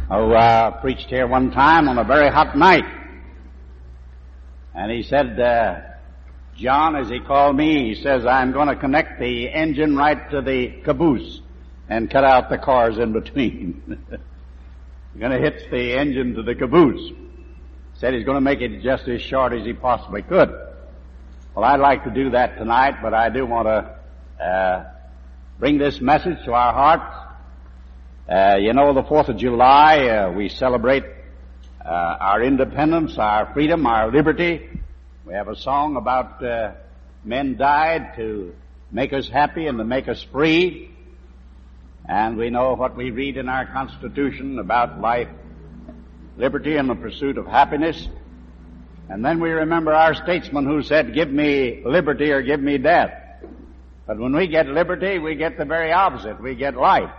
Preached here one time on a very hot night. And he said, John, as he called me, he says, I'm going to connect the engine right to the caboose and cut out the cars in between. He's going to hitch the engine to the caboose. Said he's going to make it just as short as he possibly could. Well, I'd like to do that tonight, but I do want to bring this message to our hearts. The 4th of July, we celebrate our independence, our freedom, our liberty. We have a song about men died to make us happy and to make us free. And we know what we read in our Constitution about life, liberty, and the pursuit of happiness. And then we remember our statesman who said, give me liberty or give me death. But when we get liberty, we get the very opposite. We get life,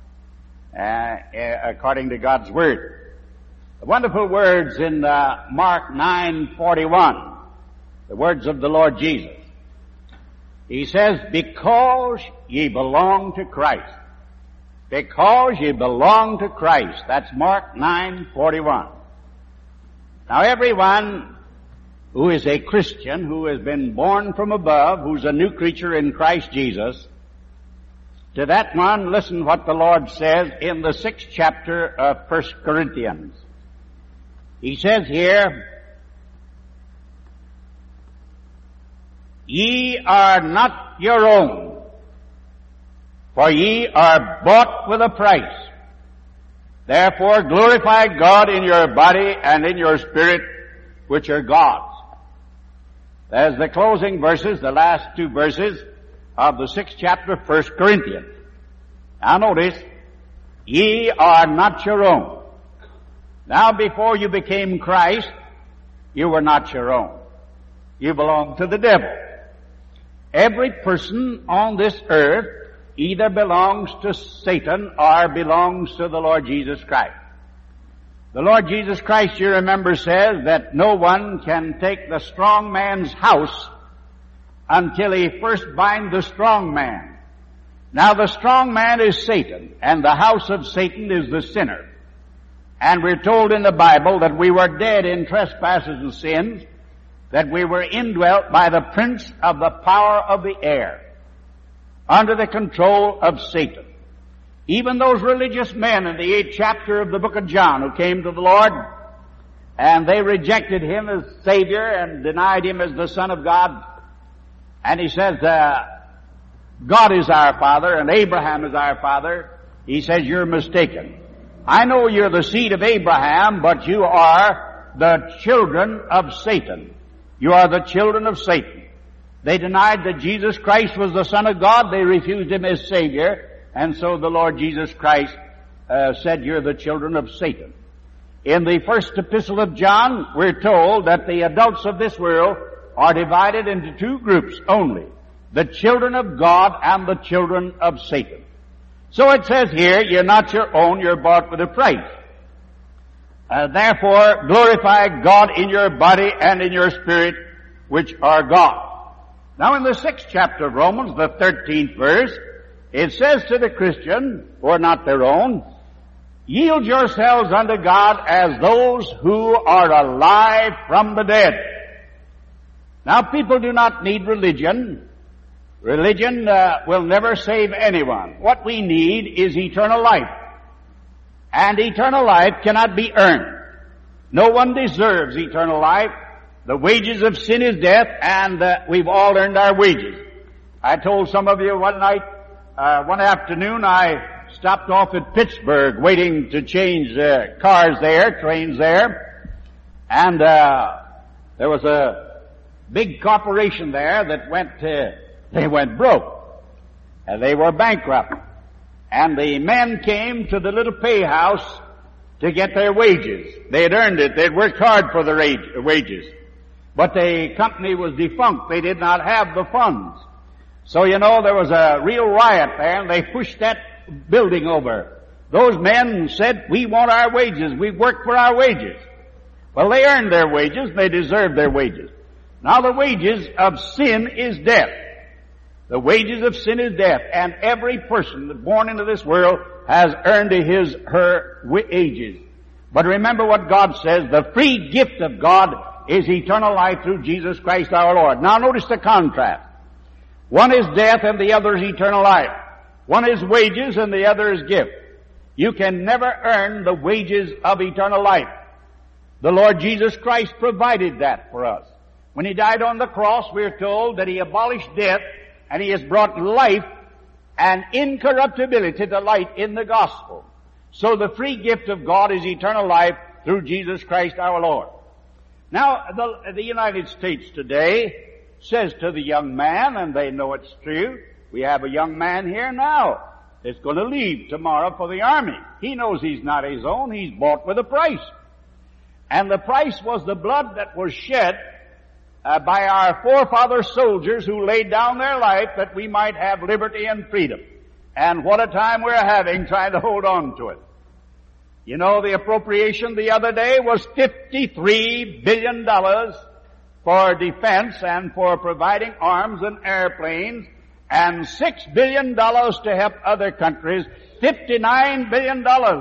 according to God's Word. The wonderful words in Mark 9:41, the words of the Lord Jesus. He says, because ye belong to Christ. Because ye belong to Christ. That's Mark 9:41. Now everyone who is a Christian, who has been born from above, who's a new creature in Christ Jesus, to that one, listen what the Lord says in the 6th chapter of 1 Corinthians. He says here, ye are not your own, for ye are bought with a price. Therefore glorify God in your body and in your spirit, which are God's. There's the closing verses, the last 2 verses of the 6th chapter of 1 Corinthians. Now notice, ye are not your own. Now before you became Christ, you were not your own. You belonged to the devil. Every person on this earth either belongs to Satan or belongs to the Lord Jesus Christ. The Lord Jesus Christ, you remember, says that no one can take the strong man's house until he first bind the strong man. Now the strong man is Satan, and the house of Satan is the sinner. And we're told in the Bible that we were dead in trespasses and sins, that we were indwelt by the prince of the power of the air, under the control of Satan. Even those religious men in the 8th chapter of the book of John who came to the Lord, and they rejected Him as Savior and denied Him as the Son of God. And he says, God is our Father and Abraham is our Father. He says, you're mistaken. I know you're the seed of Abraham, but you are the children of Satan. You are the children of Satan. They denied that Jesus Christ was the Son of God. They refused Him as Savior. And so the Lord Jesus Christ said, you're the children of Satan. In the first epistle of John, we're told that the adults of this world are divided into 2 groups only. The children of God and the children of Satan. So it says here, you're not your own, you're bought with a price. Therefore, glorify God in your body and in your spirit, which are God. Now in the 6th chapter of Romans, the 13th verse, it says to the Christian, who are not their own, yield yourselves unto God as those who are alive from the dead. Now people do not need religion. Religion will never save anyone. What we need is eternal life. And eternal life cannot be earned. No one deserves eternal life. The wages of sin is death, and we've all earned our wages. I told some of you one night, one afternoon, I stopped off at Pittsburgh waiting to change cars there, trains there. And there was a big corporation there that they went broke. And they were bankrupt. And the men came to the little pay house to get their wages. They had earned it. They'd worked hard for their wages. But the company was defunct. They did not have the funds. So, there was a real riot there, and they pushed that building over. Those men said, we want our wages. We've worked for our wages. Well, they earned their wages. They deserved their wages. Now, the wages of sin is death. The wages of sin is death. And every person that's born into this world has earned her wages. But remember what God says, the free gift of God is eternal life through Jesus Christ our Lord. Now notice the contrast. One is death and the other is eternal life. One is wages and the other is gift. You can never earn the wages of eternal life. The Lord Jesus Christ provided that for us. When He died on the cross, we are told that He abolished death and He has brought life and incorruptibility to light in the gospel. So the free gift of God is eternal life through Jesus Christ our Lord. Now, the United States today says to the young man, and they know it's true, we have a young man here now that's going to leave tomorrow for the army. He knows he's not his own. He's bought with a price. And the price was the blood that was shed by our forefather soldiers who laid down their life that we might have liberty and freedom. And what a time we're having trying to hold on to it. You know, the appropriation the other day was $53 billion for defense and for providing arms and airplanes, and $6 billion to help other countries, $59 billion.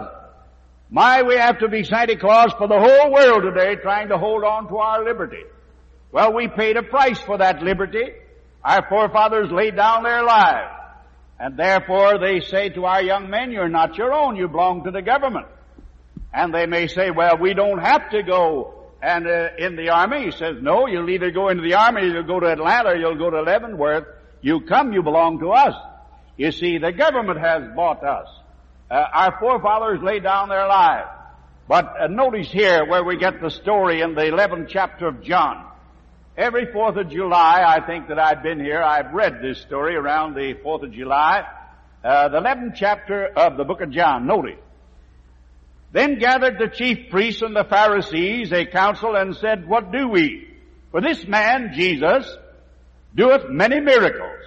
My, we have to be Santa Claus for the whole world today trying to hold on to our liberty. Well, we paid a price for that liberty. Our forefathers laid down their lives. And therefore they say to our young men, you're not your own, you belong to the government. And they may say, well, we don't have to go and in the army. He says, no, you'll either go into the army, you'll go to Atlanta, or you'll go to Leavenworth. You come, you belong to us. You see, the government has bought us. Our forefathers laid down their lives. But notice here where we get the story in the 11th chapter of John. Every 4th of July, I think that I've been here, I've read this story around the 4th of July. The 11th chapter of the book of John. Notice. Then gathered the chief priests and the Pharisees a council and said, what do we? For this man, Jesus, doeth many miracles.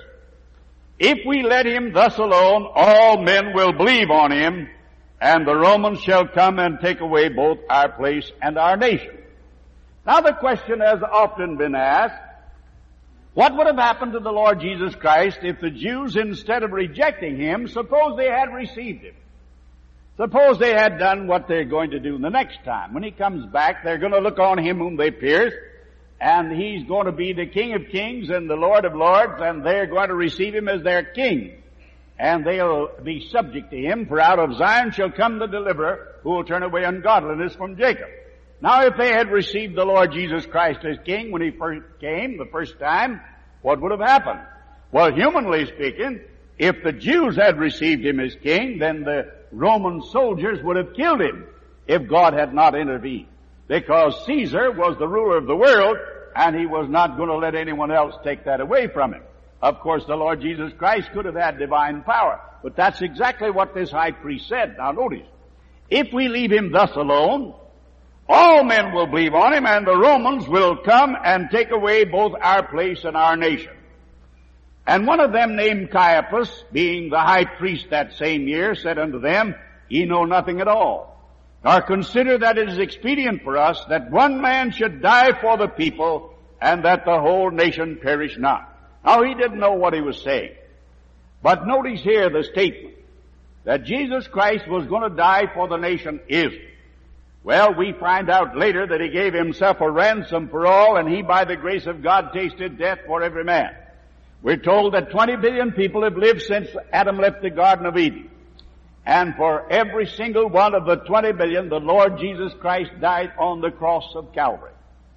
If we let him thus alone, all men will believe on him, and the Romans shall come and take away both our place and our nation. Now the question has often been asked, what would have happened to the Lord Jesus Christ if the Jews, instead of rejecting him, suppose they had received him? Suppose they had done what they're going to do the next time. When he comes back, they're going to look on him whom they pierced, and he's going to be the King of Kings and the Lord of Lords, and they're going to receive him as their King. And they'll be subject to him, for out of Zion shall come the deliverer, who will turn away ungodliness from Jacob. Now if they had received the Lord Jesus Christ as King when he first came the first time, what would have happened? Well, humanly speaking, if the Jews had received him as King, then the Roman soldiers would have killed him if God had not intervened. Because Caesar was the ruler of the world, and he was not going to let anyone else take that away from him. Of course, the Lord Jesus Christ could have had divine power, but that's exactly what this high priest said. Now notice, if we leave him thus alone, all men will believe on him, and the Romans will come and take away both our place and our nation. And one of them, named Caiaphas, being the high priest that same year, said unto them, ye know nothing at all, nor consider that it is expedient for us that one man should die for the people, and that the whole nation perish not. Now he didn't know what he was saying. But notice here the statement that Jesus Christ was going to die for the nation Israel. Well, we find out later that he gave himself a ransom for all, and he by the grace of God tasted death for every man. We're told that 20 billion people have lived since Adam left the Garden of Eden. And for every single one of the 20 billion, the Lord Jesus Christ died on the cross of Calvary.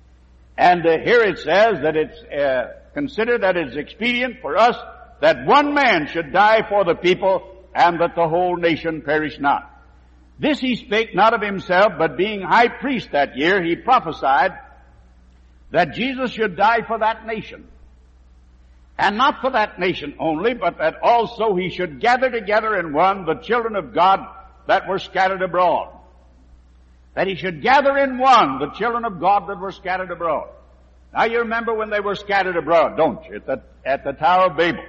And here it says that it's considered that it's expedient for us that one man should die for the people, and that the whole nation perish not. This he spake not of himself, but being high priest that year, he prophesied that Jesus should die for that nation. And not for that nation only, but that also he should gather together in one the children of God that were scattered abroad. That he should gather in one the children of God that were scattered abroad. Now you remember when they were scattered abroad, don't you? At the Tower of Babel.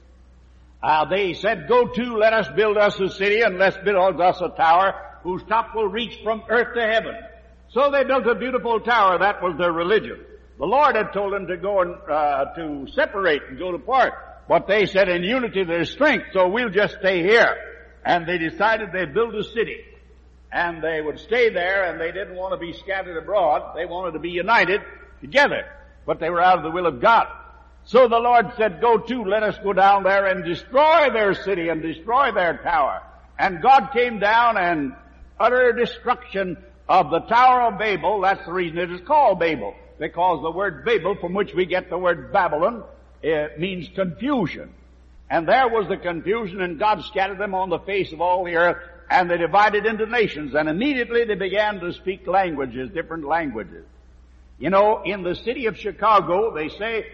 They said, go to, let us build us a city, and let's build us a tower whose top will reach from earth to heaven. So they built a beautiful tower. That was their religion. The Lord had told them to go and to separate and go apart. But they said, in unity there's strength, so we'll just stay here. And they decided they'd build a city. And they would stay there, and they didn't want to be scattered abroad. They wanted to be united together. But they were out of the will of God. So the Lord said, go to, let us go down there and destroy their city and destroy their tower. And God came down and utter destruction of the Tower of Babel. That's the reason it is called Babel. Because the word Babel, from which we get the word Babylon, it means confusion. And there was the confusion, and God scattered them on the face of all the earth, and they divided into nations, and immediately they began to speak languages, different languages. You know, in the city of Chicago, they say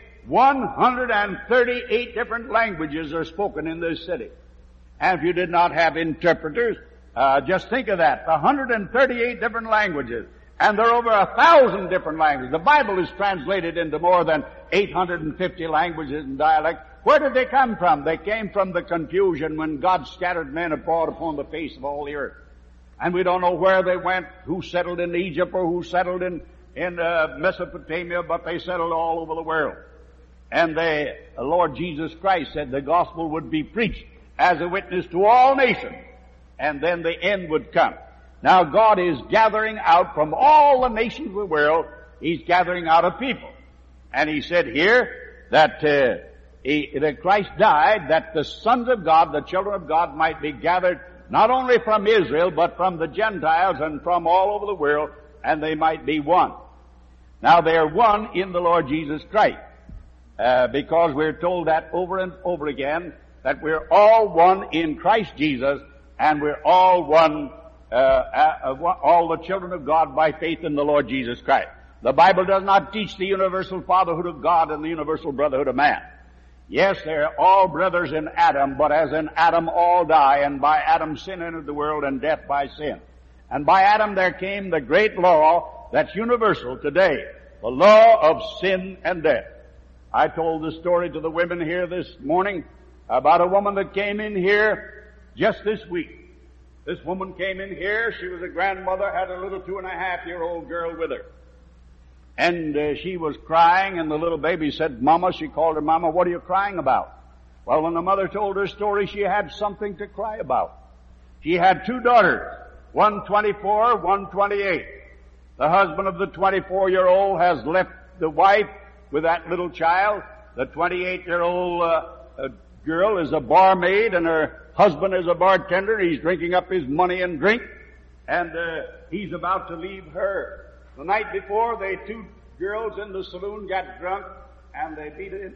138 different languages are spoken in this city. And if you did not have interpreters, just think of that. 138 different languages. And there are over 1,000 different languages. The Bible is translated into more than 850 languages and dialects. Where did they come from? They came from the confusion when God scattered men abroad upon the face of all the earth. And we don't know where they went, who settled in Egypt or who settled in Mesopotamia, but they settled all over the world. And the Lord Jesus Christ said the gospel would be preached as a witness to all nations, and then the end would come. Now God is gathering out from all the nations of the world, He's gathering out a people. And He said here that Christ died that the sons of God, the children of God, might be gathered not only from Israel, but from the Gentiles and from all over the world, and they might be one. Now they are one in the Lord Jesus Christ, because we're told that over and over again, that we're all one in Christ Jesus, and we're all one, all the children of God by faith in the Lord Jesus Christ. The Bible does not teach the universal fatherhood of God and the universal brotherhood of man. Yes, they're all brothers in Adam, but as in Adam all die, and by Adam sin entered the world, and death by sin. And by Adam there came the great law that's universal today, the law of sin and death. I told the story to the women here this morning about a woman that came in here just this week. This woman came in here. She was a grandmother, had a little 2.5-year-old girl with her. And she was crying, and the little baby said, Mama. She called her Mama. What are you crying about? Well, when the mother told her story, she had something to cry about. She had 2 daughters, one 24, one 28. The husband of the 24-year-old has left the wife with that little child. The 28-year-old girl is a barmaid, and her husband is a bartender. He's drinking up his money and drink, and he's about to leave her. The night before, they 2 girls in the saloon got drunk, and they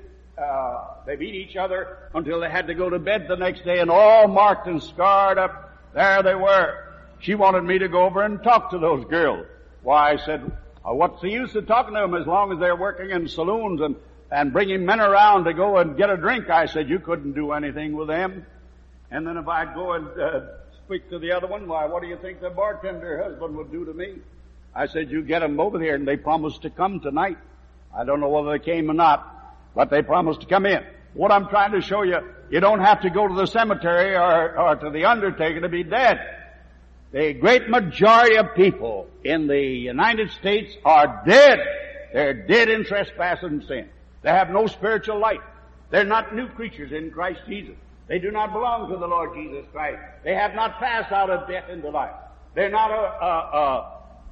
beat each other until they had to go to bed the next day, and all marked and scarred up. There they were. She wanted me to go over and talk to those girls. Why, I said, what's the use of talking to them as long as they're working in saloons and bringing men around to go and get a drink? I said, you couldn't do anything with them. And then if I'd go and speak to the other one, why, what do you think the bartender husband would do to me? I said, you get them over here, and they promised to come tonight. I don't know whether they came or not, but they promised to come in. What I'm trying to show you, you don't have to go to the cemetery or to the undertaker to be dead. The great majority of people in the United States are dead. They're dead in trespass and sin. They have no spiritual life. They're not new creatures in Christ Jesus. They do not belong to the Lord Jesus Christ. They have not passed out of death into life. They're not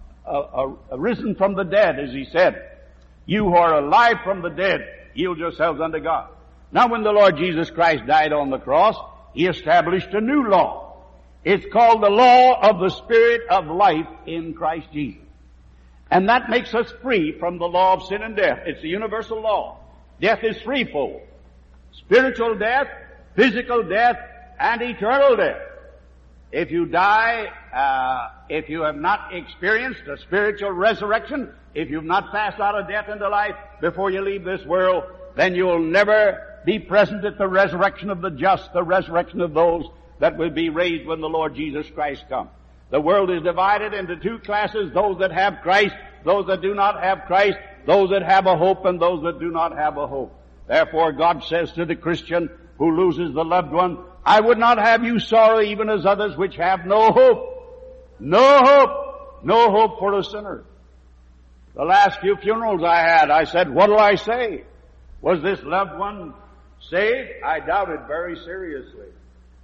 risen from the dead, as He said. You who are alive from the dead, yield yourselves unto God. Now when the Lord Jesus Christ died on the cross, He established a new law. It's called the law of the Spirit of life in Christ Jesus. And that makes us free from the law of sin and death. It's the universal law. Death is threefold: spiritual death, physical death, and eternal death. If you die, if you have not experienced a spiritual resurrection, if you've not passed out of death into life before you leave this world, then you'll never be present at the resurrection of the just, the resurrection of those that will be raised when the Lord Jesus Christ comes. The world is divided into 2 classes: those that have Christ, those that do not have Christ, those that have a hope, and those that do not have a hope. Therefore God says to the Christian who loses the loved one, I would not have you sorrow even as others which have no hope. No hope. No hope for the sinner. The last few funerals I had, I said, what'll I say? Was this loved one saved? I doubted very seriously.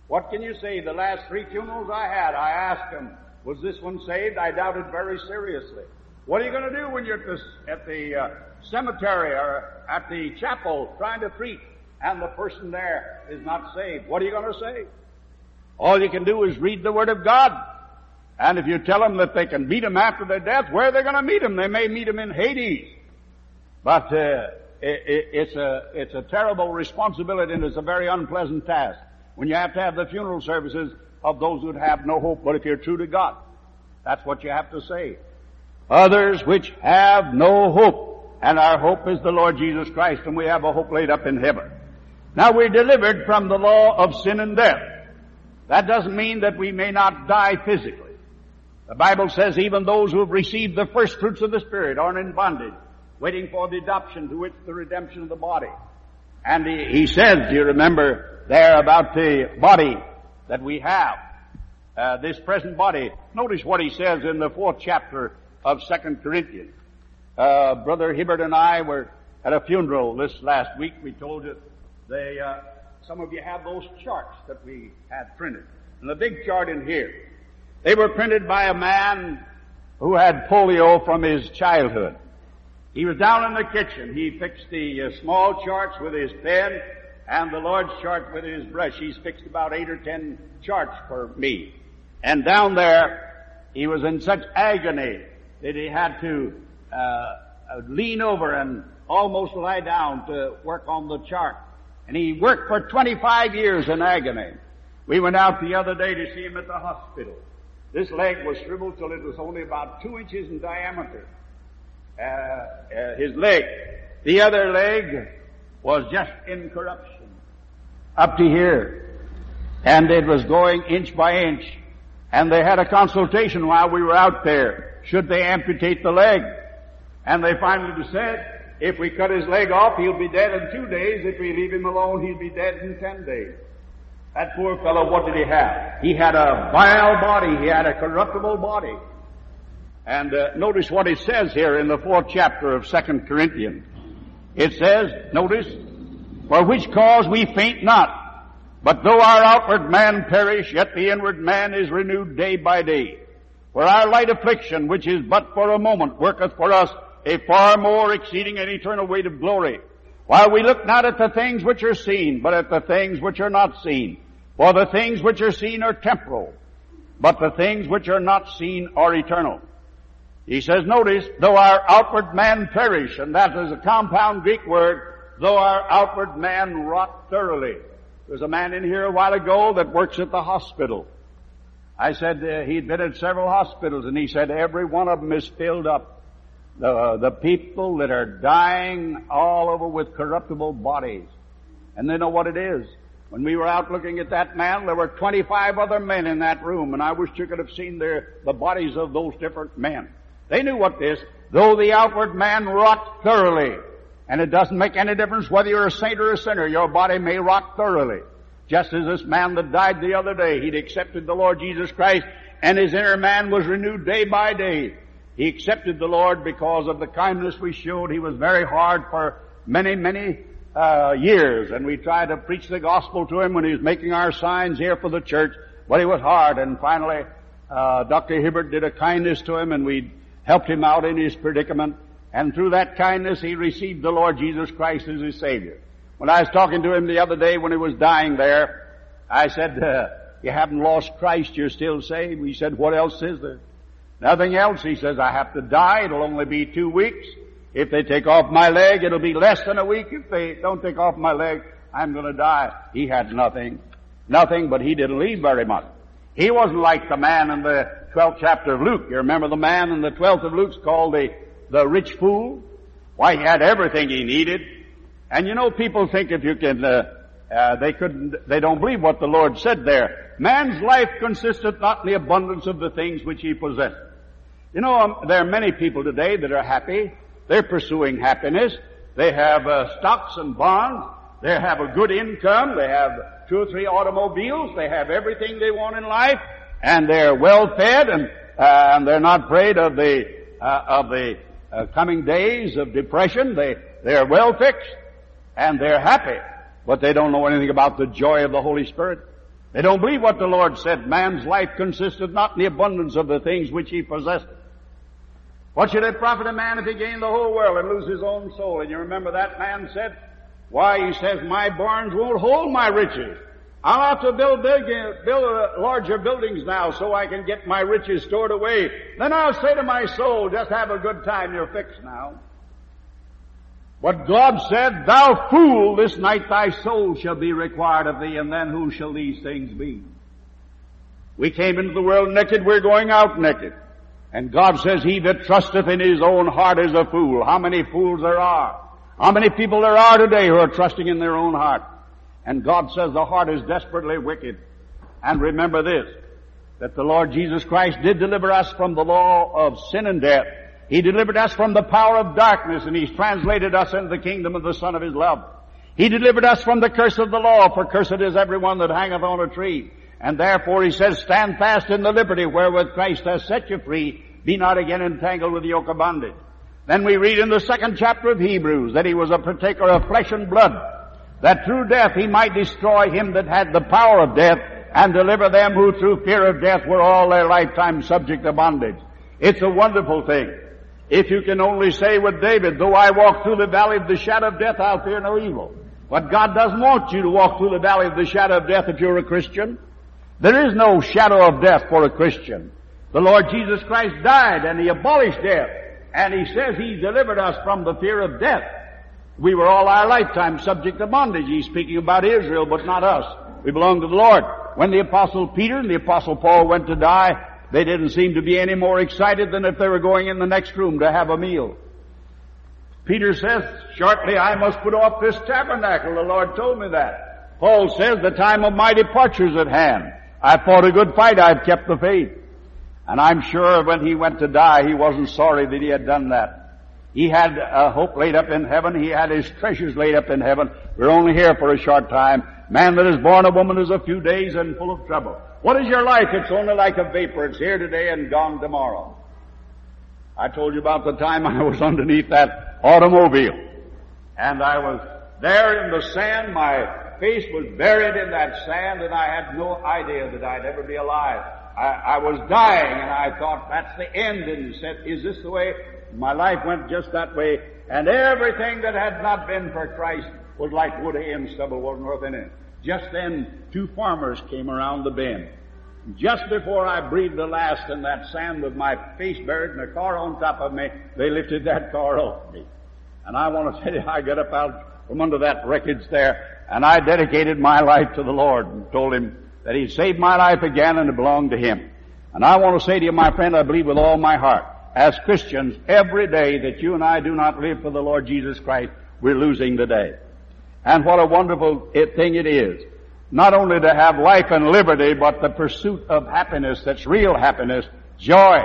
What can you say? The last 3 funerals I had, I asked them, was this one saved? I doubted very seriously. What are you going to do when you're at the cemetery or at the chapel trying to preach and the person there is not saved? What are you going to say? All you can do is read the Word of God. And if you tell them that they can meet him after their death, where are they going to meet him? They may meet him in Hades. But it's a terrible responsibility, and it's a very unpleasant task when you have to have the funeral services of those who have no hope. But if you're true to God, that's what you have to say. Others which have no hope, and our hope is the Lord Jesus Christ, and we have a hope laid up in heaven. Now we're delivered from the law of sin and death. That doesn't mean that we may not die physically. The Bible says even those who have received the first fruits of the Spirit are in bondage, waiting for the adoption, to which the redemption of the body. And he says, you remember there about the body that we have, this present body. Notice what he says in the 4th chapter of 2 Corinthians. Brother Hibbert and I were at a funeral this last week. We told you some of you have those charts that we had printed. And the big chart in here, they were printed by a man who had polio from his childhood. He was down in the kitchen. He fixed the small charts with his pen and the large chart with his brush. He's fixed about 8 or 10 charts for me. And down there, he was in such agony that he had to lean over and almost lie down to work on the chart. And he worked for 25 years in agony. We went out the other day to see him at the hospital. This leg was shriveled till it was only about 2 inches in diameter. His leg. The other leg was just in corruption. Up to here. And it was going inch by inch. And they had a consultation while we were out there. Should they amputate the leg? And they finally said, if we cut his leg off, he'll be dead in 2 days. If we leave him alone, he'll be dead in 10 days. That poor fellow, what did he have? He had a vile body. He had a corruptible body. And notice what it says here in the 4th chapter of 2 Corinthians. It says, notice, for which cause we faint not, but though our outward man perish, yet the inward man is renewed day by day. For our light affliction, which is but for a moment, worketh for us a far more exceeding and eternal weight of glory. While we look not at the things which are seen, but at the things which are not seen. For the things which are seen are temporal, but the things which are not seen are eternal. He says, notice, though our outward man perish, and that is a compound Greek word, though our outward man rot thoroughly. There's a man in here a while ago that works at the hospital. I said he'd been at several hospitals, and he said every one of them is filled up. The people that are dying all over with corruptible bodies. And they know what it is. When we were out looking at that man, there were 25 other men in that room, and I wish you could have seen the bodies of those different men. They knew what this, though the outward man rot thoroughly. And it doesn't make any difference whether you're a saint or a sinner, your body may rot thoroughly. Just as this man that died the other day, he'd accepted the Lord Jesus Christ, and his inner man was renewed day by day. He accepted the Lord because of the kindness we showed. He was very hard for many, many years, and we tried to preach the gospel to him when he was making our signs here for the church, but he was hard. And finally, Dr. Hibbert did a kindness to him, and we helped him out in his predicament. And through that kindness, he received the Lord Jesus Christ as his Savior. When I was talking to him the other day when he was dying there, I said, you haven't lost Christ, you're still saved. He said, what else is there? Nothing else. He says, I have to die. It'll only be 2 weeks. If they take off my leg, it'll be less than a week. If they don't take off my leg, I'm going to die. He had nothing, but he didn't leave very much. He wasn't like the man in the 12th chapter of Luke. You remember the man in the 12th of Luke's called the rich fool? Why, he had everything he needed. And you know, people think if you can, they don't believe what the Lord said there. Man's life consisteth not in the abundance of the things which he possesseth. You know, there are many people today that are happy. They're pursuing happiness. They have stocks and bonds. They have a good income. They have 2 or 3 automobiles. They have everything they want in life, and they're well fed, and they're not afraid of the coming days of depression. They're well fixed, and they're happy, but they don't know anything about the joy of the Holy Spirit. They don't believe what the Lord said. Man's life consisted not in the abundance of the things which he possessed. What should it profit a man if he gain the whole world and lose his own soul? And you remember that man said, why, he says, my barns won't hold my riches. I'll have to build larger buildings now so I can get my riches stored away. Then I'll say to my soul, just have a good time, you're fixed now. But God said, thou fool, this night thy soul shall be required of thee, and then who shall these things be? We came into the world naked, we're going out naked. And God says, he that trusteth in his own heart is a fool. How many fools there are? How many people there are today who are trusting in their own heart? And God says the heart is desperately wicked. And remember this, that the Lord Jesus Christ did deliver us from the law of sin and death. He delivered us from the power of darkness, and He's translated us into the kingdom of the Son of His love. He delivered us from the curse of the law, for cursed is everyone that hangeth on a tree. And therefore He says, stand fast in the liberty wherewith Christ has set you free. Be not again entangled with the yoke of bondage. Then we read in the 2nd chapter of Hebrews that He was a partaker of flesh and blood, that through death He might destroy him that had the power of death, and deliver them who through fear of death were all their lifetime subject to bondage. It's a wonderful thing. If you can only say with David, though I walk through the valley of the shadow of death, I'll fear no evil. But God doesn't want you to walk through the valley of the shadow of death if you're a Christian. There is no shadow of death for a Christian. The Lord Jesus Christ died and He abolished death. And He says He delivered us from the fear of death. We were all our lifetime subject to bondage. He's speaking about Israel, but not us. We belong to the Lord. When the Apostle Peter and the Apostle Paul went to die, they didn't seem to be any more excited than if they were going in the next room to have a meal. Peter says, shortly I must put off this tabernacle. The Lord told me that. Paul says, the time of my departure is at hand. I've fought a good fight. I've kept the faith. And I'm sure when he went to die, he wasn't sorry that he had done that. He had a hope laid up in heaven. He had his treasures laid up in heaven. We're only here for a short time. Man that is born of woman is a few days and full of trouble. What is your life? It's only like a vapor. It's here today and gone tomorrow. I told you about the time I was underneath that automobile. And I was there in the sand. My face was buried in that sand, and I had no idea that I'd ever be alive. I was dying, and I thought, that's the end. And he said, is this the way? My life went just that way. And everything that had not been for Christ was like wood, hay, and stubble, wasn't worth anything. Just then, 2 farmers came around the bend. Just before I breathed the last in that sand with my face buried and a car on top of me, they lifted that car off me. And I want to tell you, I got up out from under that wreckage there, and I dedicated my life to the Lord and told Him that He saved my life again and it belonged to Him. And I want to say to you, my friend, I believe with all my heart, as Christians, every day that you and I do not live for the Lord Jesus Christ, we're losing the day. And what a wonderful thing it is, not only to have life and liberty, but the pursuit of happiness that's real happiness, joy.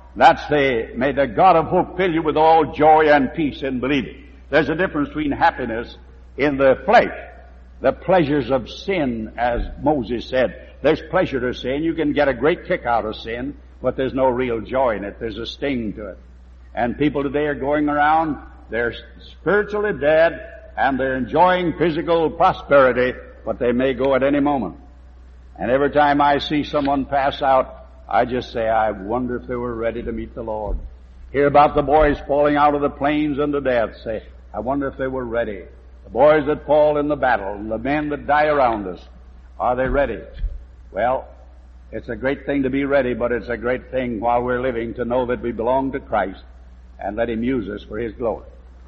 May the God of hope fill you with all joy and peace in believing. There's a difference between happiness in the flesh, the pleasures of sin, as Moses said. There's pleasure to sin. You can get a great kick out of sin, but there's no real joy in it. There's a sting to it. And people today are going around, they're spiritually dead, and they're enjoying physical prosperity, but they may go at any moment. And every time I see someone pass out, I just say, I wonder if they were ready to meet the Lord. Hear about the boys falling out of the planes unto death. Say, I wonder if they were ready. The boys that fall in the battle, and the men that die around us, are they ready? Well, it's a great thing to be ready, but it's a great thing while we're living to know that we belong to Christ and let Him use us for His glory.